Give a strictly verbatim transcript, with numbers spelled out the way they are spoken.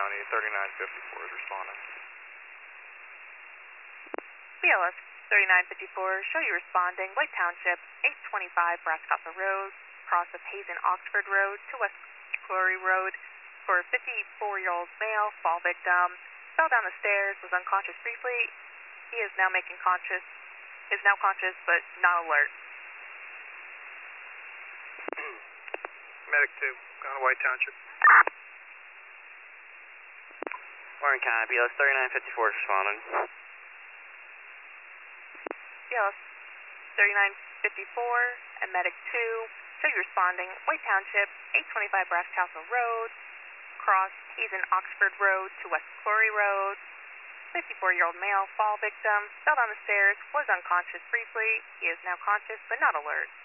County, thirty-nine fifty-four is responding. B L S thirty-nine fifty-four, show you responding, White Township, eight twenty-five Brass Castle Road, cross of Hazen Oxford Road to West Clory Road, for a fifty-four-year-old male, fall victim, fell down the stairs, was unconscious briefly. He is now making conscious, is now conscious but not alert. Medic two, going to White Township. Warren County, B L S thirty-nine fifty-four is responding. B L S thirty-nine fifty-four and Medic two, show you responding, White Township, eight twenty-five Brass Castle Road, cross Hazen Oxford Road to West Clory Road, fifty-four-year-old male, fall victim, fell down the stairs, was unconscious briefly. He is now conscious but not alert.